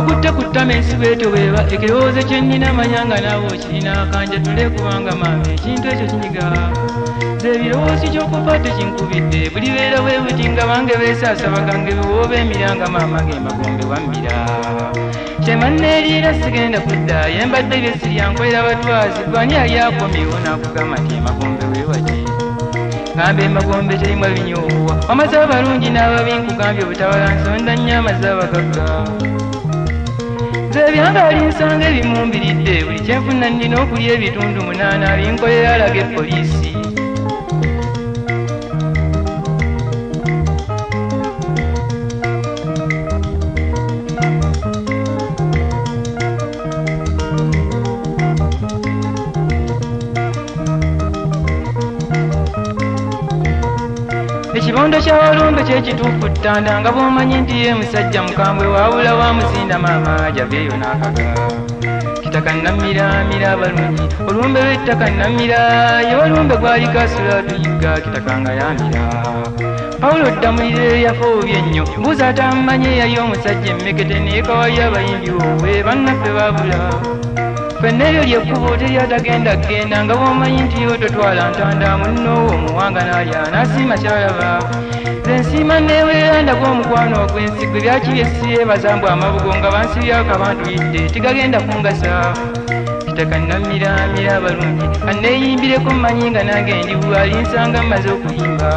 Wakutte kutama ensibu etoweba ekirowoozo kye nnina manyanga naawe okirina kanjatule kubanga maama ekintu ekyo kinyiga ze ebirowoozo ky'okufa tekinkubidde buli beera bwe buti nga bange beesaasaba nge biwooba emiranga maama ge magombe wammira kyemanneeriira sigenda kudda yembadde byesiryankolera batwazi gwani yali akomyewo n'akugamba nti emagombe weewaki kambe emagombe terimu ebinyoowa amaze abalungi n'ababi nkugambye obutabala nsonda nnyo amaze abagagga nze ebyangaali nsanga ebimumbiridde buli kyenfuna nnina okulya ebitundu 8 binkolera alaga epoliisi ekibondo kya Walumbe kyekituufu ttanda nga bw'omanyi nti ye musajja mukambwe waabula wamuzinda maama javeeyo n'akaga kitaka nnamiramira abalungi olumbe lw'ettaka nnamira ye Walumbe gwali kasula tuyigga kitaka nga yamira Pawulo ddamulire yafa obubi ennyo mbuuza atammanye yali omusajja emmekete naye kawali abayimbi wowe bannaffe baabula ffenna eryo lyekkubo teryatagenda kgenda nga bw'omanyi nti yo totwala ntanda munnoowo omuwanga n'alya n'asiima kyalaba ze nsiima neeweera ndagw'omukwano ogw'ensigo byaki byessiye bazambwa amabugo nga bansibyako abantu yidde tigagenda kungasa kitaka nnamiramira abalungi anneeyimbireko mmanyi nga nange ndi bwali nsanga mmaze okuyimba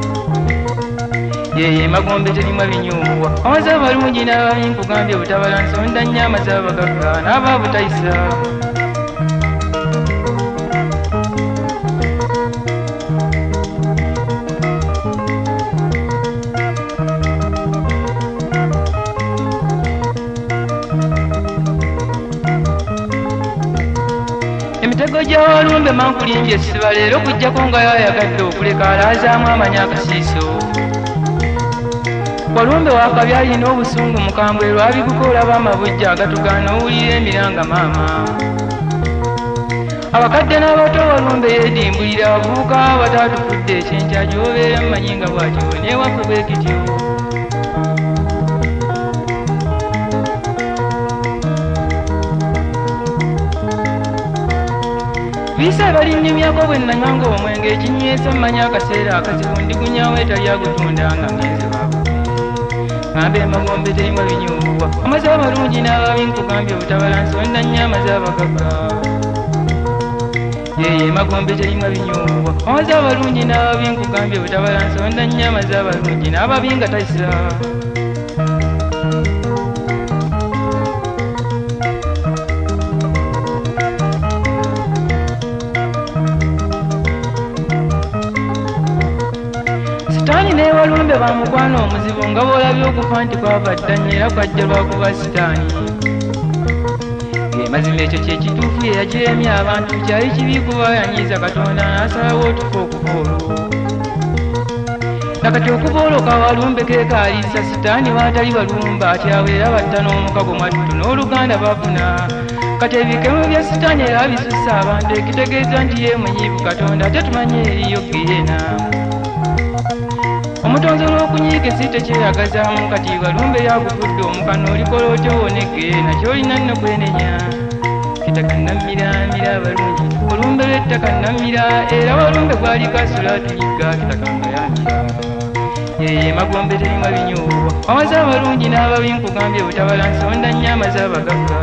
yeye magombe terimu ebinyoowa amaze abalungi n'ababi nkugambye obutabala nsonda nnyo amaze abagagga n'aba butayisa emitego gya Walumbe mankulimbye siba leero kujjako nga yayagadde okuleka alaazaamu amanya akasiiso Walumbe wakabi alina obusungu mukambwe lwabiguko olaba amabujja agatugaana owulira emiranga maama abakadde n'abato Walumbe yeedimbulira abavubuka bataatufudde ekyenkya gy'obeera mmanyi nga bw'atyo n'ewaffe bwe kityo biise balinnimyako bwe nnanywanga omwenge ekinywesa mmanyi akaseera akazibu ndigunyawo etali agutunda nga ngenze baako kambe emagombe terimu ebinyoowa amaze abalungi n'ababi nkugambye obutabala nsonda nnyo amaze abagagga yeye emagombe terimu ebinyoowa amaze abalungi n'ababi nkugambye obutabala nsonda nnyo amaze abalungi n'ababi nga tayisa Sitaani ne Walumbe bamukwano omuzibu nga bw'olabye okufa nti kwava dda nnyo era kwajja lwakuba sitaani mazima ekyo kyekituufu ye yajeemya abantu kyali kibi kuba yanyiiza Katonda n'asalawo otufa okuva olwo nakati okuva olwo ka Walumbe keekaaliisa sitaani waatali Walumbe atyawe era batta n'omukago mwattu n'oluganda bafuna kati ebikemo bya sitaani era bisussa abantu ekitegeeza nti ye munyiivu Katonda ate tumanye eriyo geena omutonzi olw'okunyiika si tekyeyagazaamu kati Walumbe yakufudde omukano olikola otyo wone geena ky'olina nno kwenenya kitaka nnamiramira abalungi Walumbe lw'ettaka nnamira era Walumbe gwali kasula tuyigga kitaka nga yamira yeye magombe terimu ebinyoowa amaze abalungi n'ababi nkugambye obutabala nsonda nnyo amaze abagagga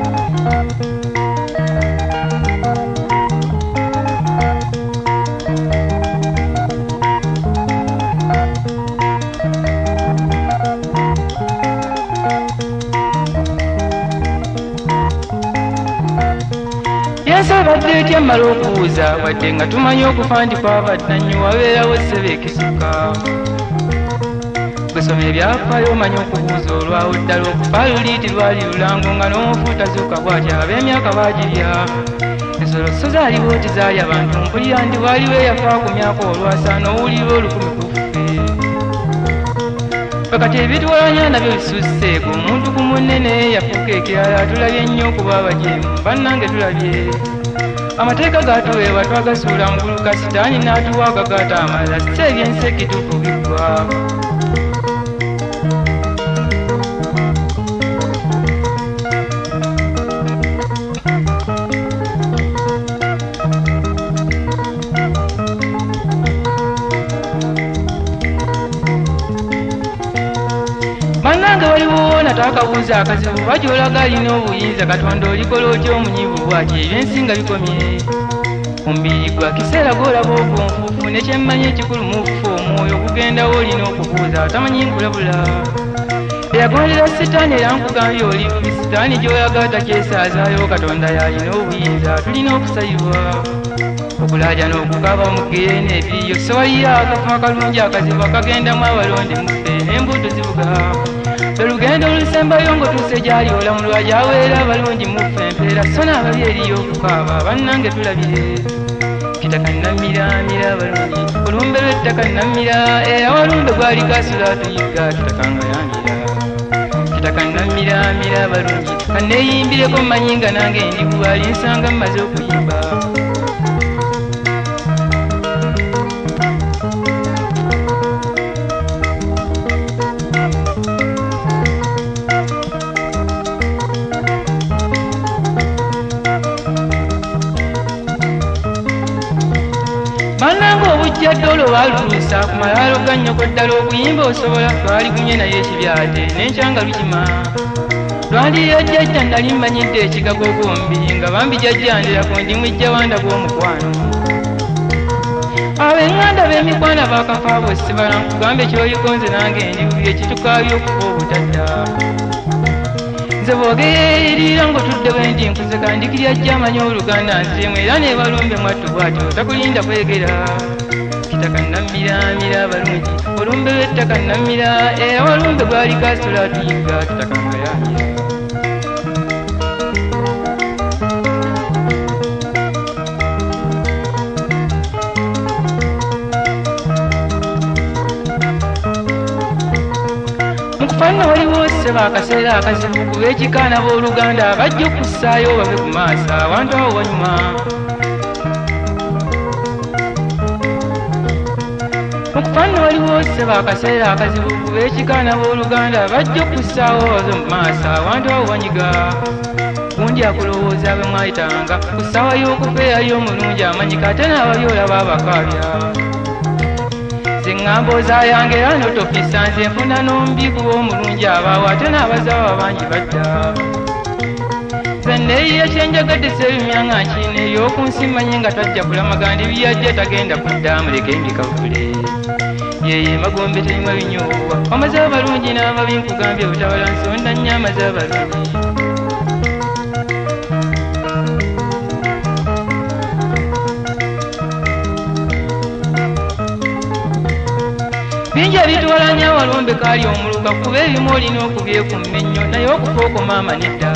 badde etya mmala okubuuza wadde nga tumanyi okufa nti kwabadda nnyo wabeerawo ssebe ekisukka gwesoma ebyafaayo omanyi okubuuza olwawo ddala okufa luliiti lwali lulango nga n'omufu tazuuka bw'atyo ab'emyaka baagirya ensolo so zaaliwo tizaali abantu mpulira nti waaliwo eyafa ku myaka olwasaana owulira olukumi kuffe fakati ebitwalanya nabyo bisusseeko omuntu ku munene yafuuka ekirala tulabye nnyo okuba abajeemu bannange tulabye amateeka gatuweebwa twagasuula muguluka sitaani n'atuwa agagaata amalala si ebyensi ekituufu biggwa bannange waliwo nataakabuuza akazibu bajolaga alina obuyinza katonda olikola otya omunyivu bwati ebyensinga bikomye omubiri gwa kiseera gwolaba obwonfuufu nekyemmanyi ekikulu mufu omwoyo ogugendawo olina okubuuza tamanyi nkulabula eyagondera sitaani era nkugambye oli sitaani gy'oyaga takyesaazaayo katonda yalina obuyinza tulina okusayibwa okulaaja n'okukaba omugene ebiriyo sewaliyo akafuma kalungi akazibu akagendamu abalonde muffe n'embuto zibuga olugendo olusembayo ng'otuuse gyali olamulwa gyaweera abalungi muffe empeera so n'ababi eriyo okukaaba bannange tulabire kitaka nnamiramira abalungi olumbe lw'ettaka nnamira era walumbe gwali kasula tuyiga kitaka nga yamira kitaka nnamiramira abalungi kanneeyimbireko mmanyi nga nange ndikuwali nsanga mmaze okuyimba bannange obujja ddolo baluluusa ku malaalo ga nnyoko ddala okuyimba osobola twaligumye naye ekibyate n'enkyanga lukima lwandirira jjajja nali mmanyidde ekigago gombi nga bambi jjajjandirako ndi mwijja wanda gw'omukwano ab'eŋŋanda b'emikwana bakafa bose balankugambe kyoyigonze nange ndibulye kitukaabye okufa obutadda nze bwogeerira ng'otudde bwe ndi nkuze kandikirya jja amanyi oluganda nzemu era ne balumbe mwattu bwatyo takulinda kwegera kitaka nnamiramira abalungi olumbe lw'ettaka nnamira era walumbe gwali kasula tuyiga kitaka nga yamira mukufaanana waliwo sseba akaseera akazibu kuba ekikaana b'oluganda bajja okussaayo babe ku maaso awantu awo wanyuma mukufaanana waliwo sseba akaseera akazibu kuba ekikaana b'oluganda bajja okussaawo babe mu maaso awantu awo wanyiga gundi akulowooza bwe mwayitanga ku ssaawa y'okufa eyali omulungi amanyika ate n'ababi olaba abakaabya ziŋŋambooza yange era n'otofisa nze nfuna n'omubi kuba omulungi abaawo ate n'abazaawo abangi badda nze neeyiya kyenjagadde seebimyanga nkiina ey'oku nsi mmanyi nga tajja kulamaga ndi byajja tagenda kudda muleke mbikavule yeye magombe terimu binyoowa amaze abalungi n'ababi nkugambye butabala nsonda nnyo amaze abalungi bingi ebitwalanya awalumbe kaali omuluka kuba ebimu olina okubyekumma ennyo naye okufa okumaama nedda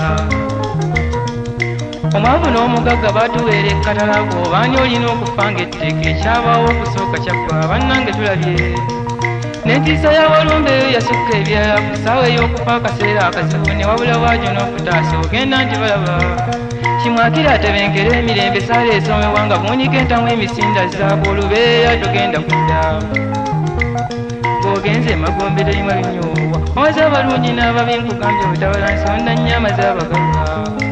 omwavu n'omugagga batuweera ekkatalago obaani olina okufa ng'etteeka ekyabaawo okusooka kyagwa bannange tulabye n'entiisa y'awalumbe eyo yasukka ebirala ku ssaawa ey'okufa akaseera akazibu ne wabula bwagyo n'okutaasa ogenda nti balaba kimwakira atebenkera emirembe saala esomebwa nga buunika entamu emisinda zaako olubeera togenda kudda ogenze magombe terimu binyoowa amaze abalungi n'ababi nkugambye butabala nsonda nnyo amaze abagagga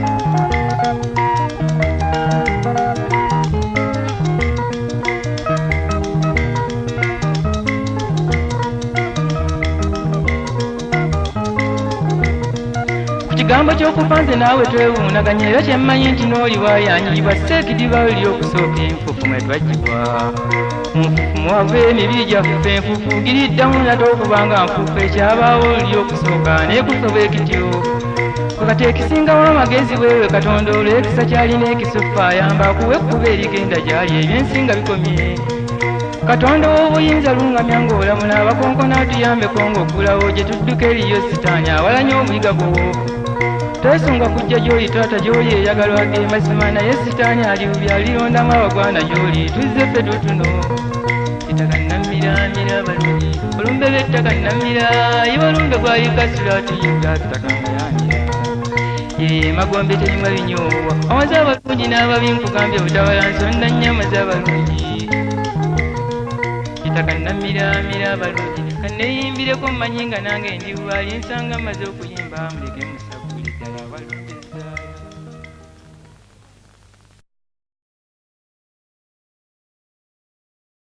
ku kigambo ky'okufa nze naawe twewuunaganya era kyemmanyi nti n'oli waayanyiyibwa seekidiba oli okusooka enfufu mwe twagibwa muwave emibiri gyaffe enfufu giriddamu nate okubanga nfufu ekyabaawo oli okusooka neekusoba ekityo kakati ekisingawo amagezi bwewe katonda olwo ekisa kyalina ekisufu ayamba akuwa ekkuba erigenda gyali ebyensinga bikomye katonda w'obuyinza lungamya ng'olamula abakonkona atuyambeko ng'oggulawo gye tudduka eriyo sitaani awalanya omuyiga gwo twesunga kujja gy'oli taata gy'oli eyagalwa ge mazima naye sitaani alibubi alirondamu abagwana gy'oli tuzze ffe tutuno kitaka nnamiramira abalungi olumbe lw'ettaka nnamira ibalumbe gwali kasula tuyiga kitaka nga yamira yeye magombe terimu binyoowa amaze abalungi n'ababi nkugambye butabala nsonda nnyo amaze abalungi kitaka nnamiramira abalungi kanneeyimbireko mmanyi nga nange ndi bwali nsanga mmaze okuyimba muleke musa